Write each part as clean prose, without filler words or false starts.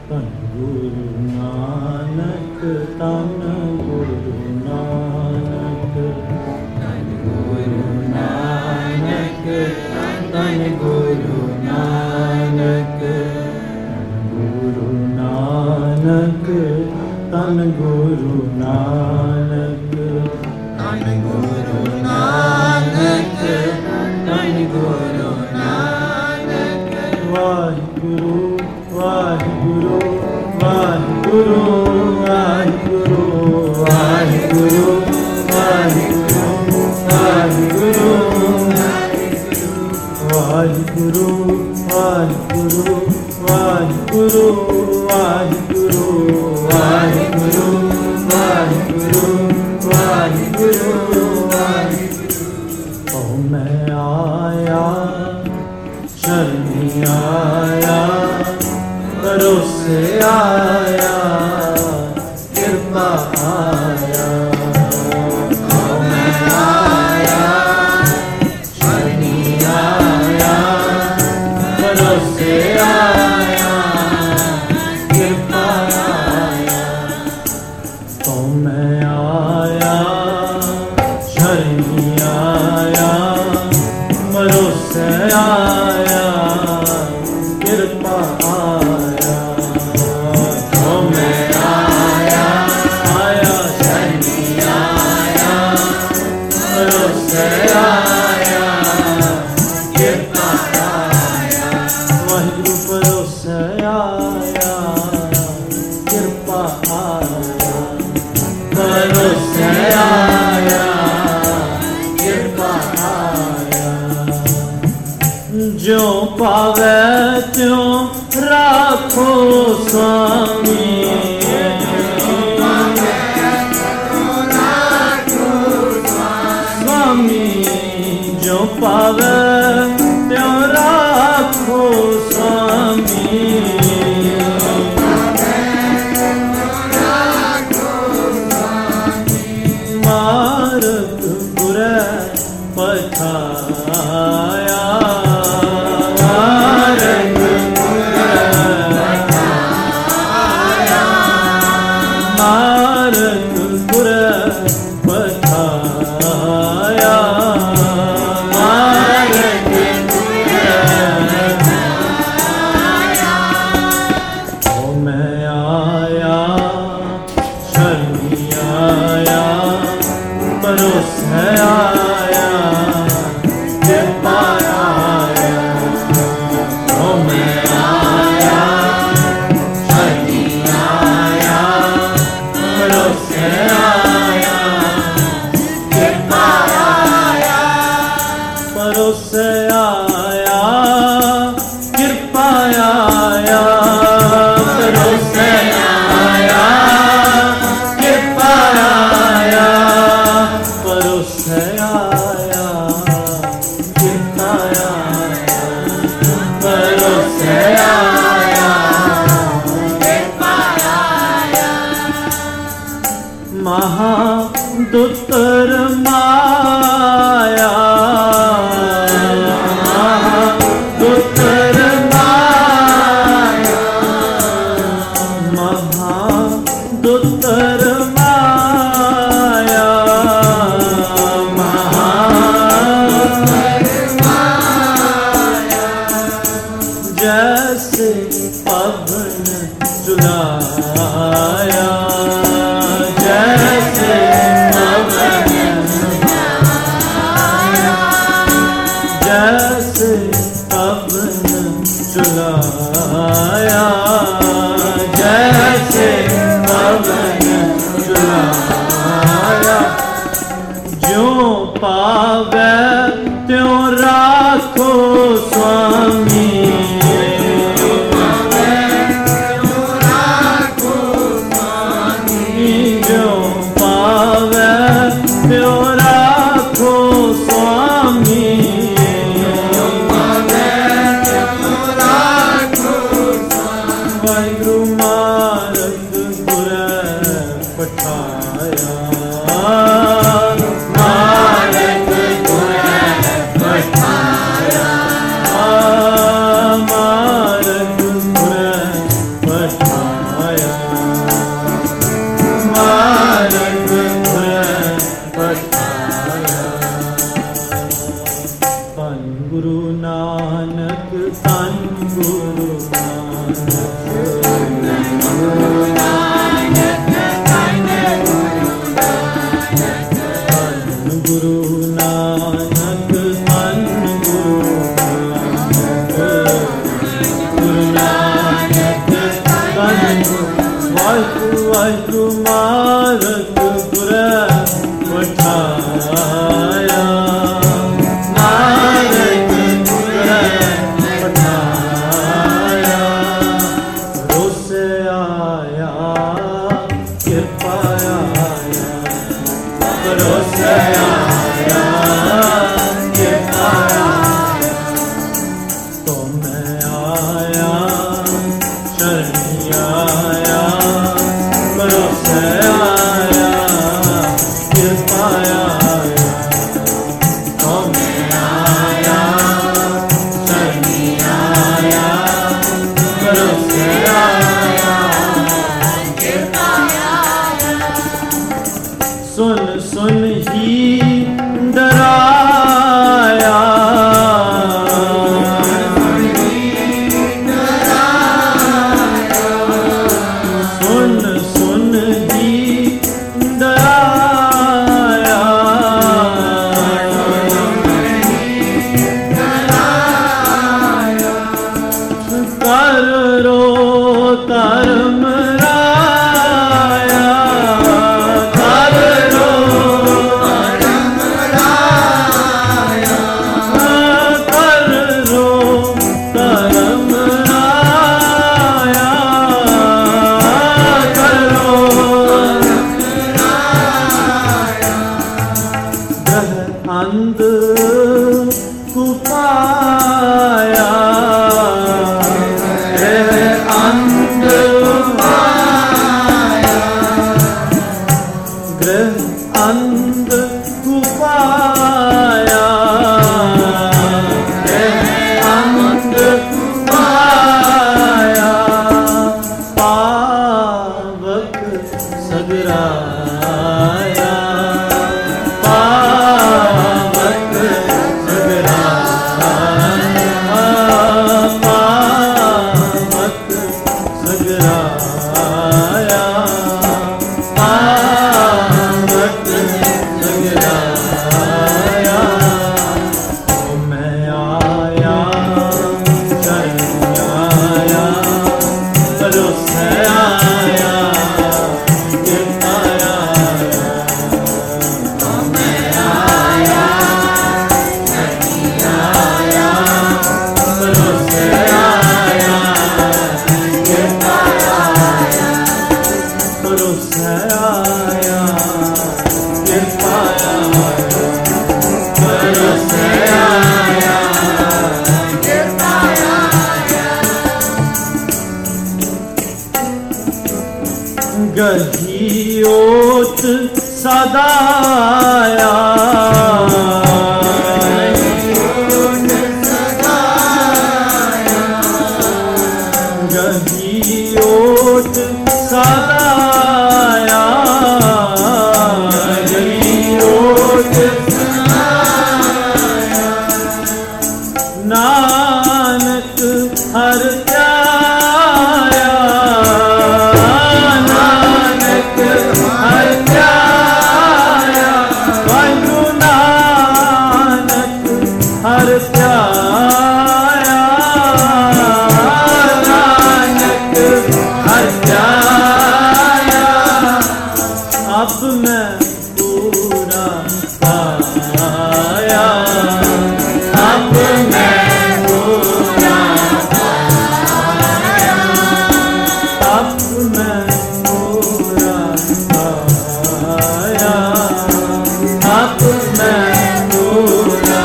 ਧੰਨ ਗੁਰੂ ਨਾਨਕ, ਧੰਨ ਗੁਰੂ ਨਾਨਕ, ਧੰਨ ਗੁਰੂ ਨਾਨਕ, ਧੰਨ ਗੁਰੂ ਨਾਨਕ, ਗੁਰੂ ਨਾਨਕ, ਧੰਨ ਗੁਰੂ ਨਾਨਕ, ਧੰਨ ਗੁਰੂ ਨਾਨਕ, ਧੰਨ ਗੁਰੂ ਨਾਨਕ। ਵਾਹਿਗੁਰੂ ਵਾਹਿਗੁਰੂ ਵਾਹਿਗੁਰੂ ਵਾਹਿਗੁਰੂ ਵਾਹਿਗੁਰੂ ਵਾਹਿਗੁਰੂ ਵਾਹਿਗੁਰੂ ਵਾਹਿਗੁਰੂ ਵਾਹਿਗੁਰੂ ਵਾਹਿਗੁਰੂ ਵਾਹਿਗੁਰੂ ਵਾਹਿਗੁਰੂ ਵਾਹਿਗੁਰੂ ਵਾਹਿਗੁਰੂ। ਓ ਮੈਂ ਆਇਆ ਸ਼ਰਣੀ ਆਇਆ, ਭਰੋਸੇ ਆਇਆ, ਕਿਰਪਾ ਆਇਆ। ਓ ਮੈਂ ਆਇਆ ਸ਼ਰਣੀ ਆਇਆ, ਭਰੋਸੇ ਆਇਆ, ਕਿਰਪਾ ਆਇਆ। ਓ ਮੈਂ ਆਇਆ ਸ਼ਰਣੀ ਆਇਆ, ਭਰੋਸੇ ਆਇਆ, ਕਿਰਪਾ ਆਇਆ। ਓ ਮੈਂ ਆਇਆ ਆਇਆ ਸ਼ਰਣੀ ਆਇਆ, ਭਰੋਸੇ ਆਇਆ, ਕਿਰਪਾ ਆਇਆ। ਵਾਹਿਗੁਰੂ ਭਰੋਸੇ ਆਇਆ, ਕਿਰਪਾ ਆਇਆ, ਭਰੋਸੇ ਆਇਆ, ਕਿਰਪਾ ਆਇਆ। ਜੋ ਪਾਵੈ ਤਿਉ ਰਾਖੋ ਸੁਆਮੀ, ਸੁਆਮੀ ਜੋ ਪਾਵੈ ਤਿਉ ਰਾਖੋ ਸੁਆਮੀ, ਮਾਰਗ ਬੁਰੇ ਪਛਾਇਆ, ਮਾਰਗ ਬੁਰੇ ਪਛਾਇਆ, ਮਾਰਗ ਬੁਰੇ ਪਛਾਇਆ, ਮਾਰਗ ਬੁਰੇ ਪਛਾਇਆ। ਓ ਮੈਂ ਆਇਆ ਸ਼ਰਣੀ ਆਇਆ, ਭਰੋਸੇ ਆਇਆ, ਕਿਰਪਾ ਆਇਆ। ਓ ਮੈਂ ਆਇਆ ਸ਼ਰਣੀ ਆਇਆ, ਭਰੋਸੇ ਆਇਆ, ਕਿਰਪਾ ਆਇਆ। ਭਰੋਸੇ ਆਇਆ, ਕਿਰਪਾ ਆਇਆ, ਭਰੋਸੇ ਆਇਆ, ਕਿਰਪਾ ਆਇਆ, ਭਰੋਸੇ ਆਇਆ, ਕਿਰਪਾ ਆਇਆ, ਭਰੋਸੇ ਆਇਆ, ਕਿਰਪਾ ਆਇਆ। ਮਹਾ ਦੁੱਤਰ ਮਾਇਆ, ਮਹਾ ਦੁੱਤਰ ਮਾਇਆ, ਮਹਾ ਦੁੱਤਰ ਮਾਇਆ, ਮਹਾ ਦੁੱਤਰ ਮਾਇਆ। ਜੈਸੇ ਪਵਨ ਸੁਨਾਇਆ, ਜੈਸੇ ਪਵਨ ਸੁਨਾਇਆ, ਜੈਸੇ ਪਵਨ ਸੁਨਾਇਆ, ਜੈਸੇ ਪਵਨ ਸੁਨਾਇਆ। ਜਿਉ ਪਾਵੈ ਤਿਉ ਰਾਖੋ ਸੁਆਮੀ, ਜਿਉ ਪਾਵੈ ਤਿਉ ਰਾਖੋ ਸੁਆਮੀ, रो धर्म राया, कर रो धर्म राया, कर रो धर्म राया, करो ग्रह अंध कुपाया, ग्रह अंध कुपाया, ग्रह अंध कुपाया, ग्रह अंध कुपाया, पावक सगराया, पावक सगराया, पावक सगराया, पावक सगराया। ओ मैं आया शरण आया, भरोसे आया, कृपा आया, ओ मैं आया शरण आया, भरोसे आया, कृपा आया, भरोसे आया, कृपा आया, भरोसे आया, कृपा आया। गही ओट सदाया, गही ओट सदाया, गही ओट सदाया, नानक हर प्याया, नानक हर प्याया, वाहिगुरु नानक हर प्याया, नानक हर प्याया, अब मैं पूरा पाया, अब मैं पूरा पाया, अब मैं पूरा पाया, अब मैं पूरा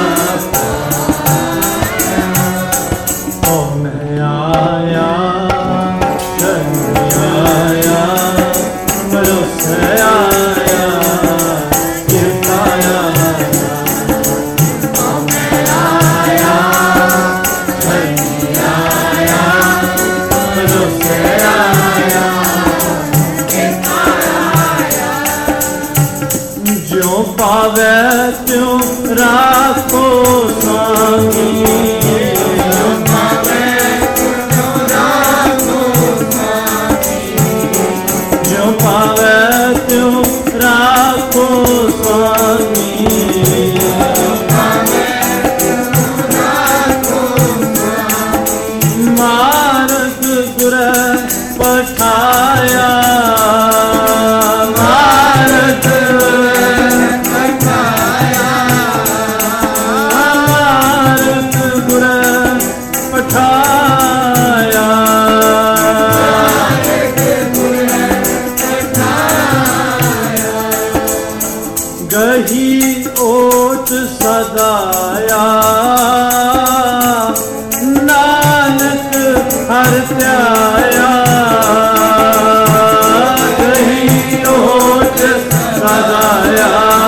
पाया। ओ मैं आया शरण आया, भरोसे आया, कृपा आया, ओ मैं आया शरण आया, भरोसे आया, कृपा आया। ज्यों पावे त्यों राखो स्वामी, ज्यों पावे त्यों राखो स्वामी, ज्यों पावे त्यों राखो स्वामी, ज्यों पावे त्यों राखो स्वामी, मार्ग गुर पठाया, मार्ग पठाया, मार्ग गुर पठाया, मार्ग गुर पठाया, गही ओट सदाया, नानक हर प्याया, गही ओट सदाया,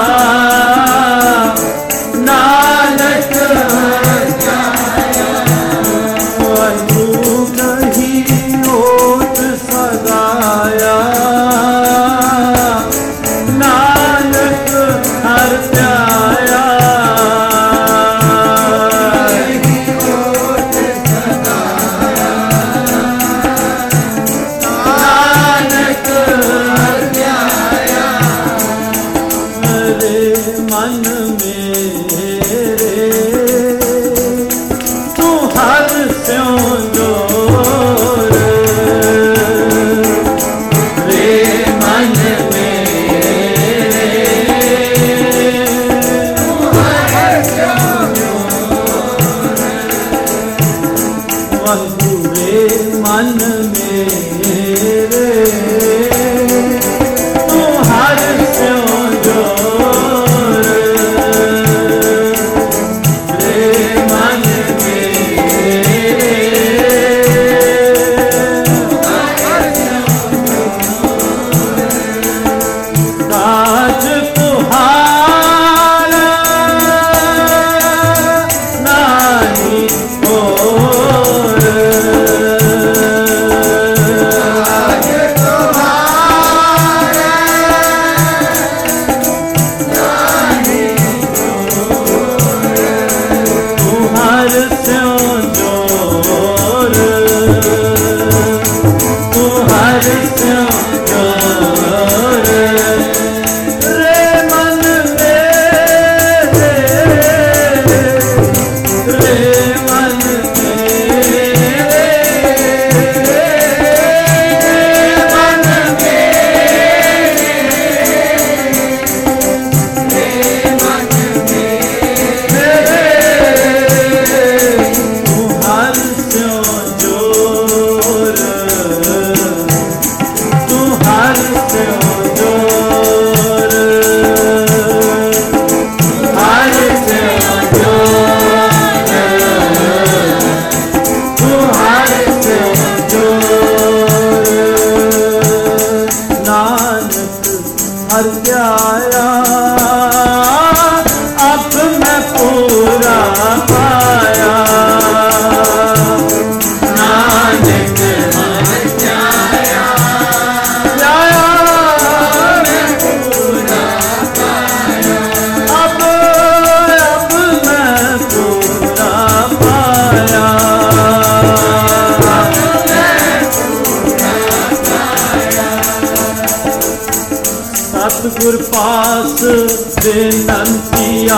नानक हर प्याया, वाहिगुरु गही ओट सदाया, नानक हर प्याया, नानक हर प्याया, मेरे तू हर स्यों जोर रे मन मेरे राज तुहारा नानी और राज तुम्हारा नानी तुहार स्यों जोर तुहार स्यों जोर रे मन मेरे रे मन मेरे मन मेरे तू हर स्यों जोर तू हर स्यों जोर हर स्यों जोर तू हर स्यों जोर नानक हर प्यारा अब मैं पूरा पाया नानक हर प्यारा मैं पूरा पाया अब मैं पूरा पाया सतगुर पास बेनंतिया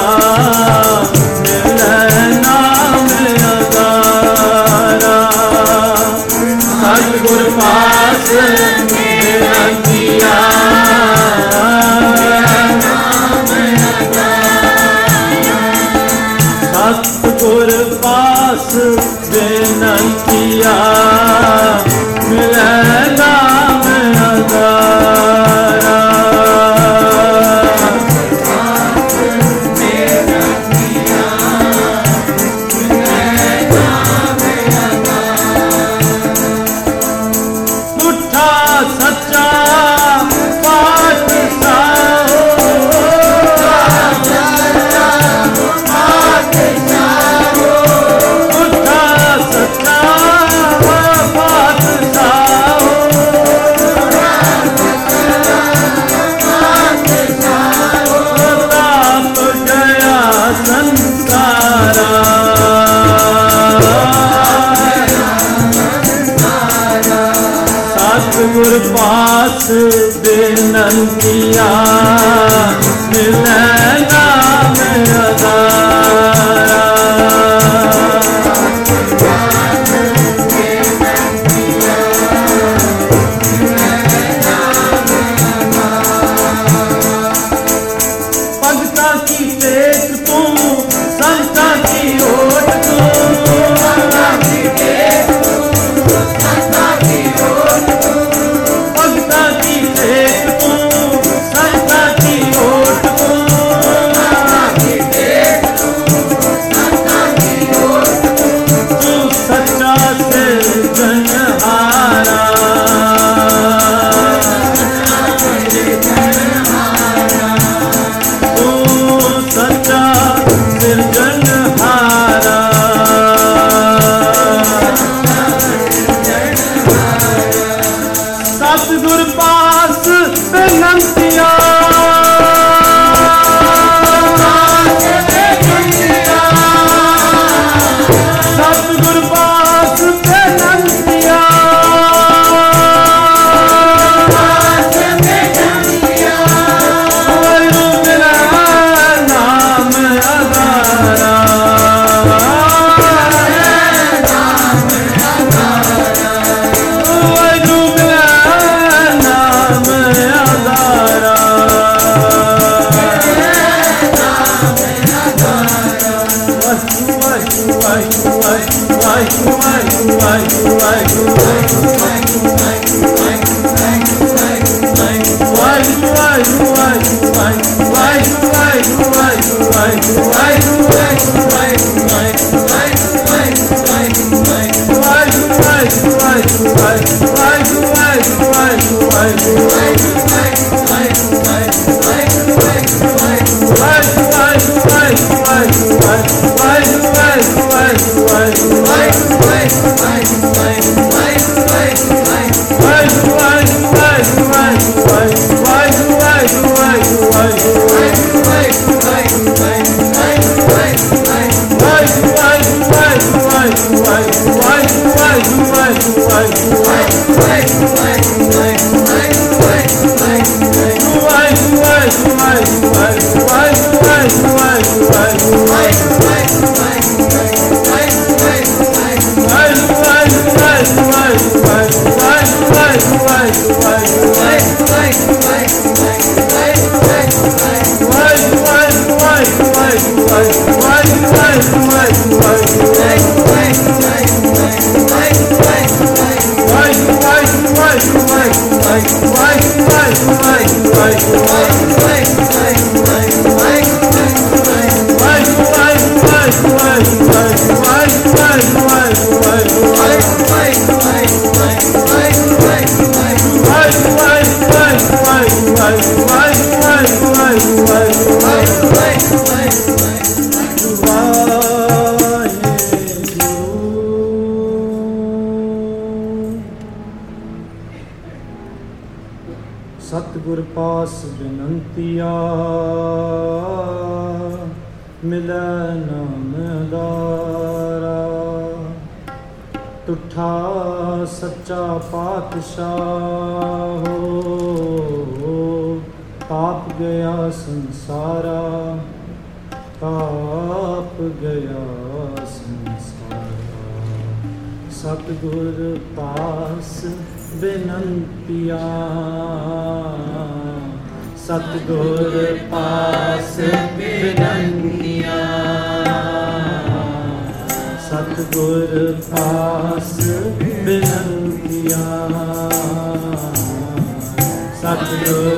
मिलै नाम अगारा सतगुर पास बेनंतिया सतगुर पास बेनंतिया मिलै नाम अगारा पुट्ठा सच्चा पाठ साओ पुट्ठा सच्चा पाठ साओ ताप गया संसारा सतगुर पास बेनंतिया मिलै नाम अगारा भगता की टेक तू संता की ओट तू भगता की टेक भगता की टेक तू संता की ओट तू ਸਤਿਗੁਰ ਪਾਸ ਬਿਨੰਤੀਆ ਮਿਲੈ ਨਾਮ ਆਧਾਰਾ। ਤੁਠਾ ਸੱਚਾ ਪਾਤਸ਼ਾਹ ਤਾਪ ਗਿਆ ਸੰਸਾਰਾ, ਤਾਪ ਗਿਆ ਸੰਸਾਰਾ। ਸਤਿਗੁਰ ਪਾਸ ਬਿਨੰਤੀਆ, ਸਤਿਗੁਰ ਪਾਸ ਬਿਨੰਤੀਆ, ਸਤਿਗੁਰ ਪਾਸ ਬਿਨੰਤੀਆ, ਸਤਿਗੁਰ